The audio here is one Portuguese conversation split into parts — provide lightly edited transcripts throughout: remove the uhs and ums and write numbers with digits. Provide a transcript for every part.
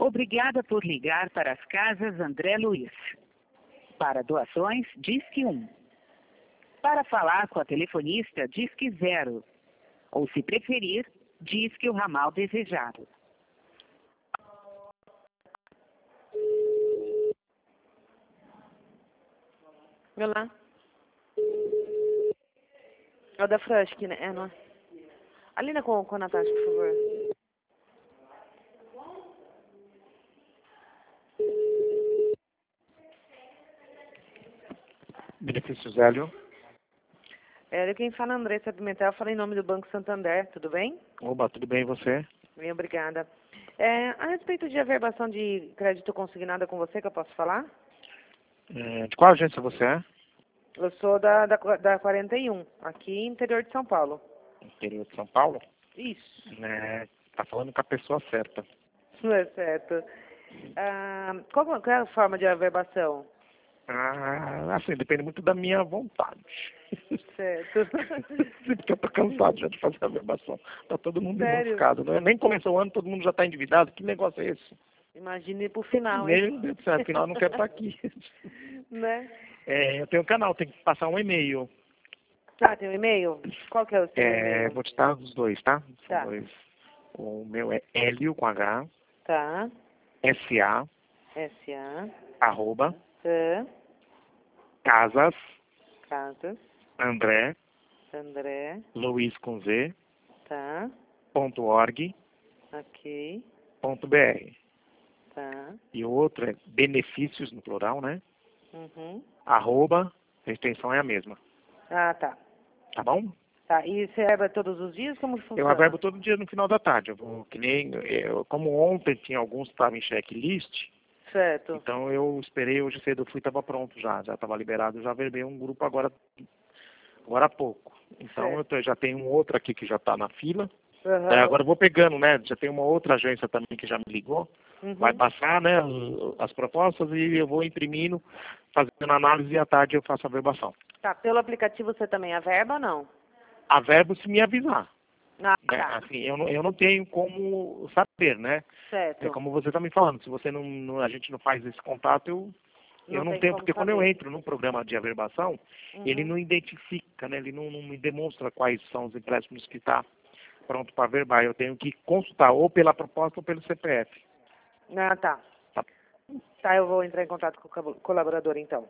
Obrigada por ligar para as casas André Luiz. Para doações, disque 1. Para falar com a telefonista, disque 0. Ou, se preferir, disque o ramal desejado. Olá. É o da Frusk, né? É, não é? Alina com a Natasha, por favor. Benefícios Hélio. Quem fala é Andressa Pimentel, eu falo em nome do Banco Santander, tudo bem? Oba, tudo bem e você? Bem, obrigada. A respeito de averbação de crédito consignada com você, que eu posso falar? De qual agência você é? Eu sou da 41, aqui interior de São Paulo. Interior de São Paulo? Isso. Tá falando com a pessoa certa. Não é certo. Qual é a forma de averbação? Assim, depende muito da minha vontade. Certo. Porque eu tô cansado já de fazer a averbação. Tá todo mundo enroscado, né? Nem começou o ano, todo mundo já tá endividado. Que negócio é esse? Imagine pro final, hein? Meu Deus do céu, afinal eu não quero estar aqui. Né? Eu tenho um canal, tem que passar um e-mail. Tem um e-mail? Qual que é o seu e-mail? Vou te dar os dois, tá? São Tá. dois. O meu é Hélio com H, Tá. SA, SA. arroba, Tá. Casas, Casas. André, André. Luiz com Z, Tá. .org, Ok. .br. Tá. E o outro é benefícios, no plural, né? Uhum. Arroba, a extensão é a mesma. Tá. Tá bom? Tá. E você averba todos os dias? Como funciona? Eu averbo todo dia no final da tarde. Eu vou, como ontem tinha alguns que estavam em checklist, Certo. então eu esperei hoje cedo, eu fui, estava pronto já estava liberado, já averbei um grupo agora há pouco. Então eu já tenho um outro aqui que já está na fila. Uhum. Agora eu vou pegando, né? Já tem uma outra agência também que já me ligou. Uhum. Vai passar, né, as propostas e eu vou imprimindo, fazendo análise e à tarde eu faço a averbação. Tá. Pelo aplicativo você também averba ou não? Averbo se me avisar. Tá. Assim, eu não tenho como saber, né? Certo. É como você está me falando, se você a gente não faz esse contato, eu não tenho, porque quando eu entro num programa de averbação, ele não identifica, né? Ele não me demonstra quais são os empréstimos que está pronto para averbar. Eu tenho que consultar ou pela proposta ou pelo CPF. Tá. Tá, eu vou entrar em contato com o colaborador, então.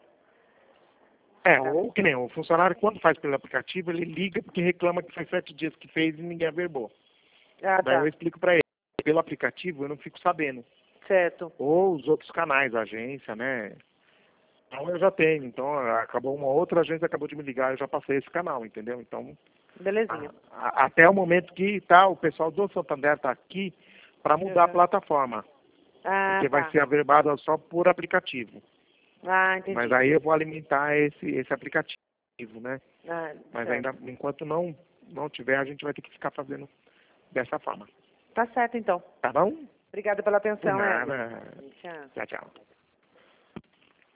Ou que nem o funcionário, quando faz pelo aplicativo, ele liga porque reclama que faz 7 dias que fez e ninguém averbou. Daí eu explico para ele. Pelo aplicativo eu não fico sabendo. Certo. Ou os outros canais, a agência, né? Então eu já tenho. Então acabou uma outra agência, acabou de me ligar, eu já passei esse canal, entendeu? Então, belezinha. Até o momento que o pessoal do Santander está aqui para mudar a plataforma. Porque vai ser averbado só por aplicativo. Entendi. Mas aí eu vou alimentar esse aplicativo, né? Mas certo. ainda, enquanto não tiver, a gente vai ter que ficar fazendo dessa forma. Tá certo, então. Tá bom? Obrigada pela atenção, Nada. Tchau. Tchau, tchau.